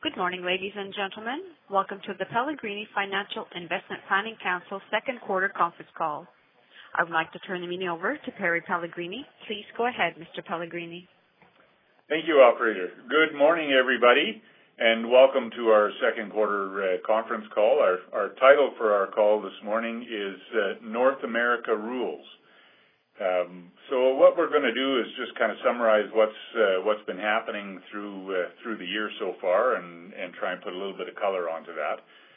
Good morning, ladies and gentlemen. Welcome to the Pellegrini Financial Investment Planning Council second quarter conference call. I would like to turn the meeting over to Perry Pellegrini. Please go ahead, Mr. Pellegrini. Thank you, operator. Good morning, everybody, and welcome to our second quarter conference call. Our title for our call this morning is North America Rules. So what we're going to do is just kind of summarize what's been happening through the year so far, and try and put a little bit of color onto that.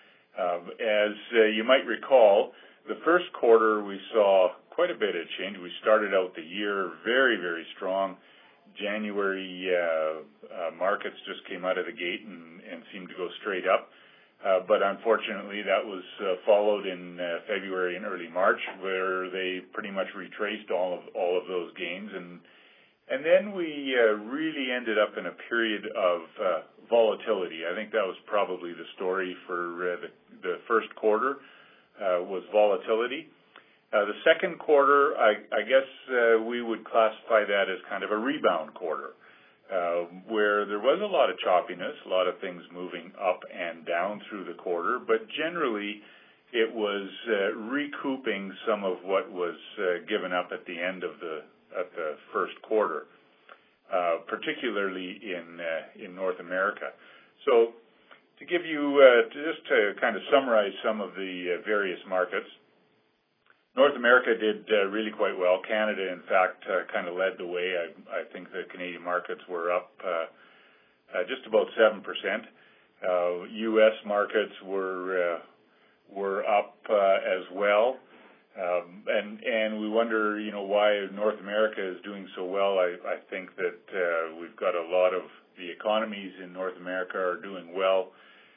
As you might recall, the first quarter we saw quite a bit of change. We started out the year very, very strong. January markets just came out of the gate and seemed to go straight up. But unfortunately, that was followed in February and early March, where they pretty much retraced all of those gains, and then we really ended up in a period of volatility. I think that was probably the story for the first quarter was volatility. The second quarter, I guess we would classify that as kind of a rebound quarter. Where there was a lot of choppiness, a lot of things moving up and down through the quarter, but generally it was recouping some of what was given up at the end of the first quarter, particularly in North America. So to give you, just to kind of summarize some of the various markets, North America did really quite well. Canada, in fact, kind of led the way. I think the Canadian markets were up just about 7%. U.S. markets were up as well. And we wonder, why North America is doing so well. I think that we've got a lot of the economies in North America are doing well.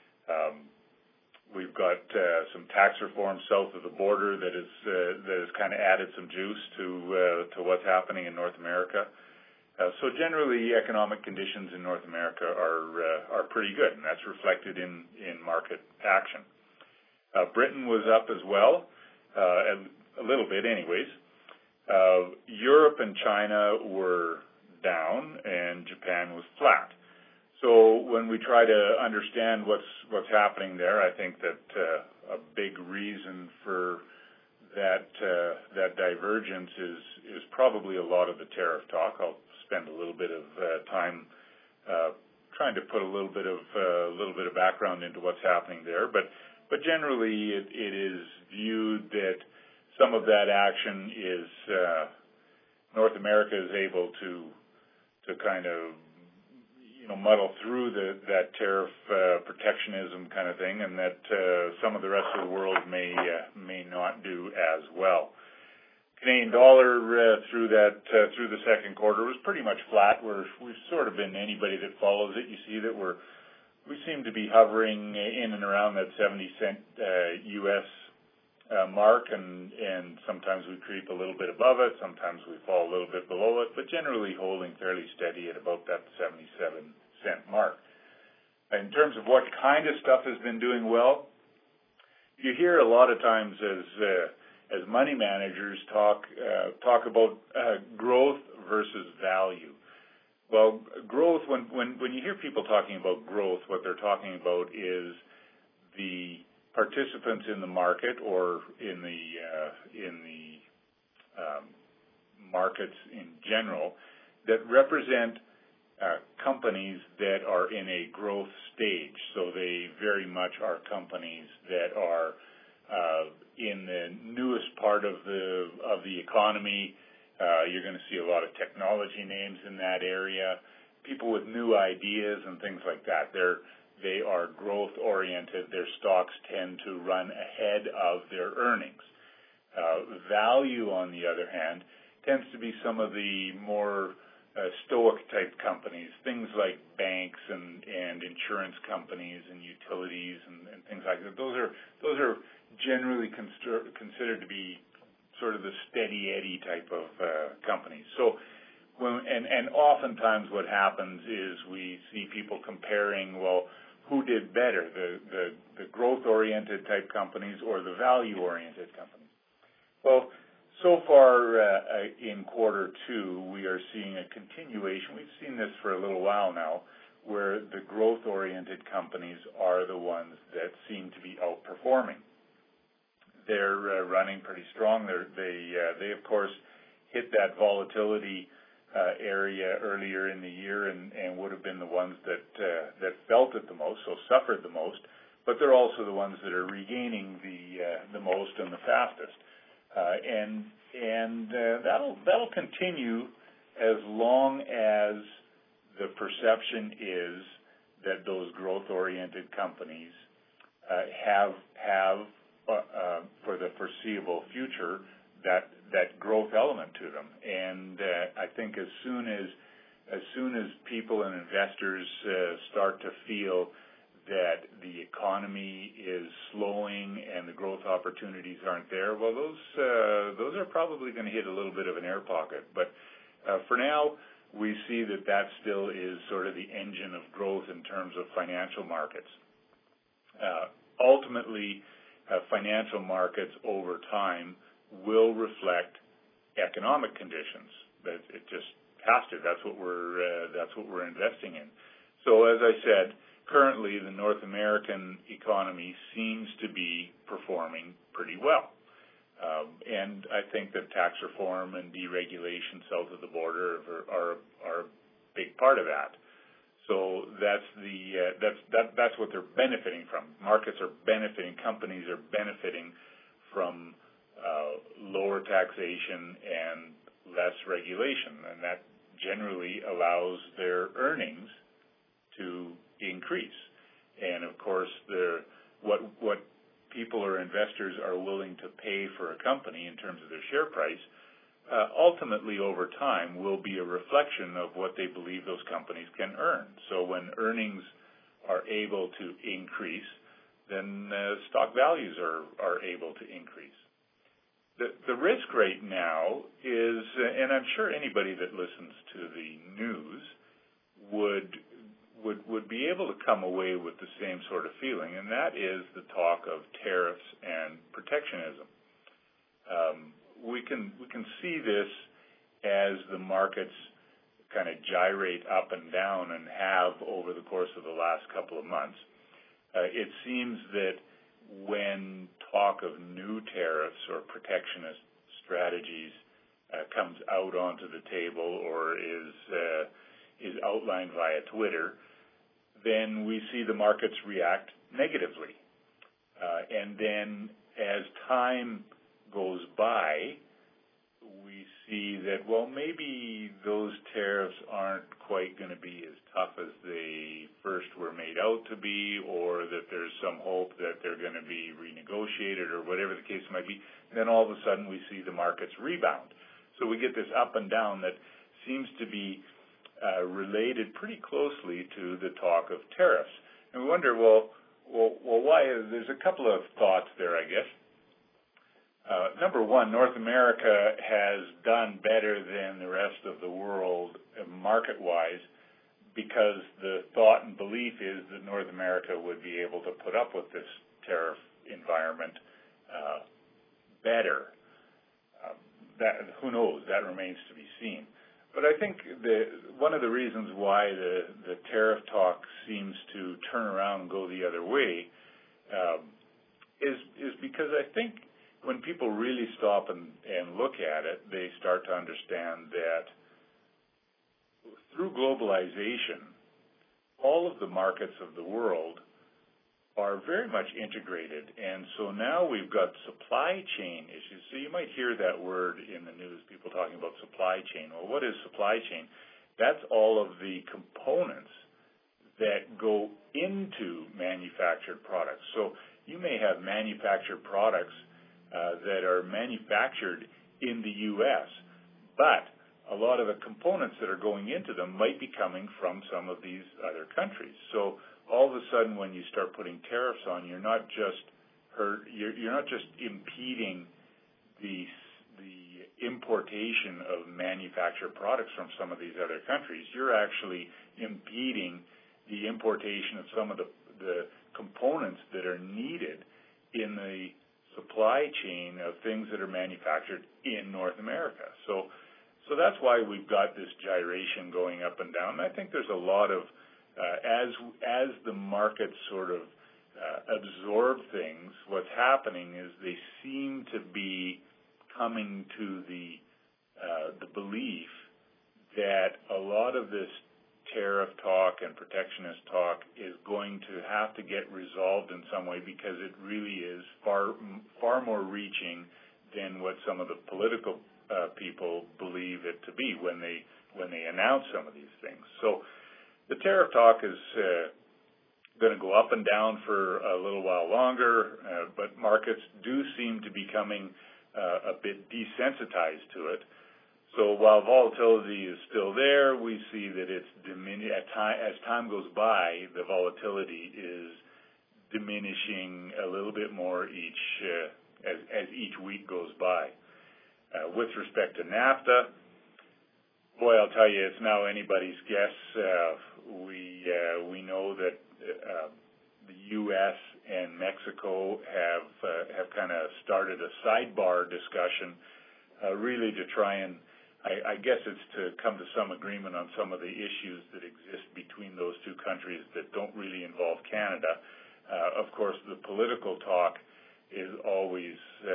We've got some tax reform south of the border that has kind of added some juice to what's happening in North America. So generally, economic conditions in North America are pretty good, and that's reflected in market action. Britain was up as well, a little bit, anyways. Europe and China were down, and Japan was flat. So when we try to understand what's happening there, I think that a big reason for that divergence is probably a lot of the tariff talk. I'll spend a little bit of time trying to put a little bit of background into what's happening there. But generally, it is viewed that some of that action is North America is able to kind of muddle through that tariff protectionism kind of thing, and that some of the rest of the world may not do as well. Canadian dollar through the second quarter was pretty much flat. We've sort of been, anybody that follows it, you see that we seem to be hovering in and around that 70-cent U.S. mark, and sometimes we creep a little bit above it, sometimes we fall a little bit below it, but generally holding fairly steady at about that 77-cent mark. In terms of what kind of stuff has been doing well, you hear a lot of times as money managers talk about growth versus value. Well, growth, when you hear people talking about growth, what they're talking about is the participants in the market or in the markets in general that represent companies that are in a growth stage. So they very much are companies that are in the newest part of the economy. You're going to see a lot of technology names in that area, people with new ideas and things like that. They are growth-oriented. Their stocks tend to run ahead of their earnings. Value, on the other hand, tends to be some of the more stoic-type companies, things like banks and insurance companies and utilities and things like that. Those are generally considered to be sort of the steady Eddie type of companies. So. And oftentimes what happens is we see people comparing, well, who did better, the growth-oriented type companies or the value-oriented companies? Well, so far in quarter two, we are seeing a continuation. We've seen this for a little while now. where the growth-oriented companies are the ones that seem to be outperforming. They're running pretty strong. They of course hit that volatility area earlier in the year and would have been the ones that felt it the most, so suffered the most. But they're also the ones that are regaining the most and the fastest, and that'll continue as long as the perception is that those growth-oriented companies have for the foreseeable future that growth element to them. And I think as soon as people and investors start to feel that the economy is slowing and the growth opportunities aren't there, well, those are probably going to hit a little bit of an air pocket. But for now, we see that still is sort of the engine of growth in terms of financial markets. Ultimately, financial markets over time will reflect economic conditions. That it just has to. That's what we're investing in. So as I said, currently the North American economy seems to be performing pretty well. And I think that tax reform and deregulation south of the border are a big part of that. So that's what they're benefiting from. Markets are benefiting. Companies are benefiting from lower taxation and less regulation, and that generally allows their earnings to increase. And of course, what people or investors are willing to pay for a company in terms of their share price, ultimately over time will be a reflection of what they believe those companies can earn. So when earnings are able to increase, then stock values are able to increase. The risk right now is, and I'm sure anybody that listens to the news would be able to come away with the same sort of feeling, and that is the talk of tariffs and protectionism. We can see this as the markets kind of gyrate up and down and have over the course of the last couple of months. It seems that when talk of new tariffs or protectionist strategies comes out onto the table or is outlined via Twitter, then we see the markets react negatively. And then as time goes by, we see that, well, maybe those tariffs aren't quite going to be as tough as they first were made out to be, or that there's some hope that they're going to be renegotiated or whatever the case might be. Then all of a sudden we see the markets rebound. So we get this up and down that seems to be related pretty closely to the talk of tariffs. And we wonder, well, why? There's a couple of thoughts there, I guess. Number one, North America has done better than the rest of the world market-wise because the thought and belief is that North America would be able to put up with this tariff environment better. Who knows? That remains to be seen. But I think one of the reasons why the tariff talk seems to turn around and go the other way is because I think when people really stop and look at it, they start to understand that through globalization, all of the markets of the world are very much integrated. And so now we've got supply chain issues. So you might hear that word in the news, people talking about supply chain. Well, what is supply chain? That's all of the components that go into manufactured products. So you may have manufactured products that are manufactured in the U.S., but a lot of the components that are going into them might be coming from some of these other countries. So all of a sudden, when you start putting tariffs on, you're not just impeding the importation of manufactured products from some of these other countries. You're actually impeding the importation of some of the components that are needed in the supply chain of things that are manufactured in North America. So that's why we've got this gyration going up and down. I think there's a lot of as the market sort of absorb things, what's happening is they seem to be coming to the belief that a lot of this tariff talk and protectionist talk is going to have to get resolved in some way, because it really is far more reaching than what some of the political people believe it to be when they announce some of these things. So the tariff talk is going to go up and down for a little while longer, but markets do seem to be becoming a bit desensitized to it. So while volatility is still there, we see that it's as time goes by, the volatility is diminishing a little bit more as each week goes by. With respect to NAFTA, boy, I'll tell you, it's now anybody's guess. We know that the U.S. and Mexico have kind of started a sidebar discussion, really to try and, I guess it's to come to some agreement on some of the issues that exist between those two countries that don't really involve Canada. Of course, the political talk is always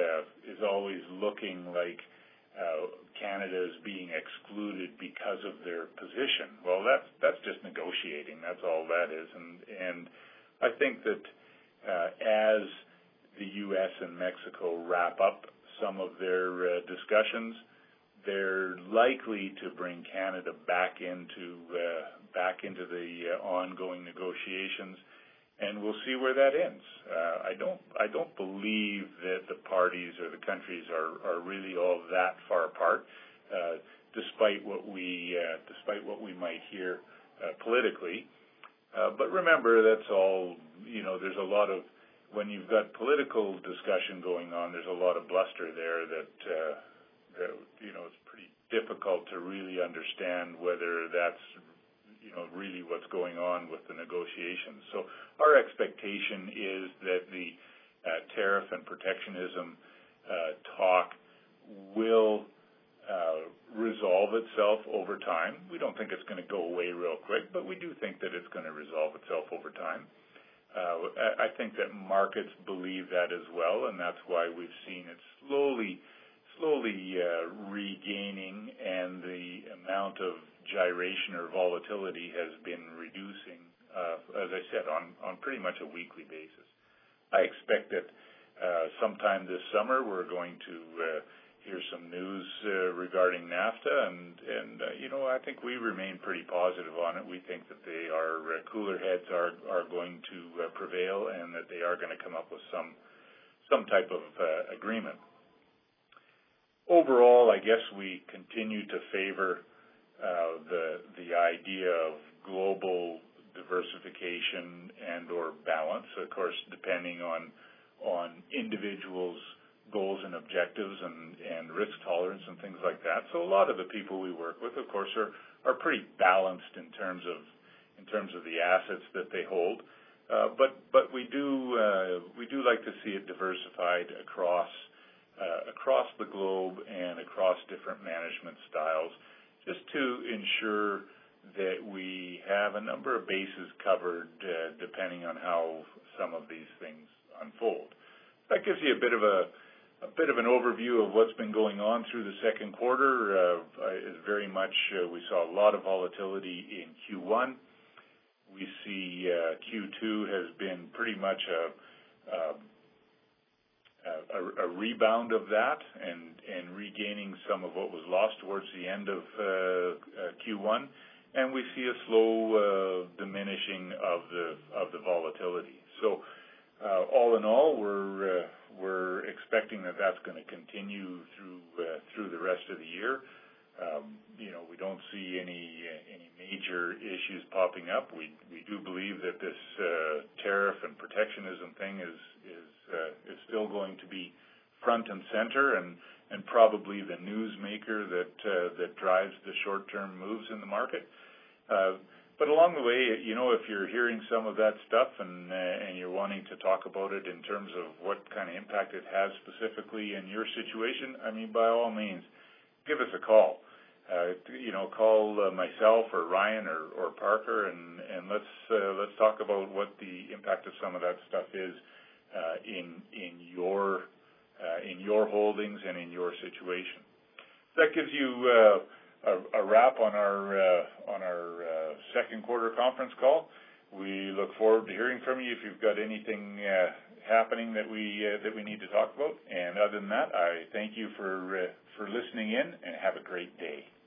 looking like Canada is being excluded because of their position. Well, that's just negotiating. That's all that is. And I think that as the U.S. and Mexico wrap up some of their discussions, they're likely to bring Canada back into the ongoing negotiations, and we'll see where that ends. I don't believe that the parties or the countries are really all that far apart, despite what we might hear politically. But remember, that's all. There's a lot of, when you've got political discussion going on, there's a lot of bluster there that it's pretty difficult to really understand whether that's really what's going on with the negotiations. So our expectation is that the tariff and protectionism talk will resolve itself over time. We don't think it's going to go away real quick, but we do think that it's going to resolve itself over time. I think that markets believe that as well, and that's why we've seen it slowly regaining, and the amount of gyration or volatility has been reducing, as I said, on pretty much a weekly basis. I expect that sometime this summer we're going to hear some news regarding NAFTA, and I think we remain pretty positive on it. We think that cooler heads are going to prevail, and that they are going to come up with some type of agreement. Overall, I guess we continue to favor the idea of global diversification and or balance, of course, depending on individuals' goals and objectives and risk tolerance and things like that. So a lot of the people we work with, of course, are pretty balanced in terms of the assets that they hold. But we do like to see it diversified across the globe and across different management styles, just to ensure that we have a number of bases covered depending on how some of these things unfold. That gives you a bit of an overview of what's been going on through the second quarter. Is very much we saw a lot of volatility in Q1. We see Q2 has been pretty much a rebound of that and regaining some of what was lost towards the end of Q1, and we see a slow diminishing of the volatility. So all in all, we're expecting that that's going to continue through the rest of the year. We don't see any major issues popping up. We do believe that this tariff and protectionism thing is still going to be front and center, and probably the newsmaker that drives the short-term moves in the market. But along the way, if you're hearing some of that stuff and you're wanting to talk about it in terms of what kind of impact it has specifically in your situation, I mean, by all means, give us a call. call myself or Ryan or Parker, and let's talk about what the impact of some of that stuff is in your holdings and in your situation. That gives you a wrap on our second quarter conference call. We look forward to hearing from you if you've got anything happening that we need to talk about. And other than that, I thank you for listening in, and have a great day.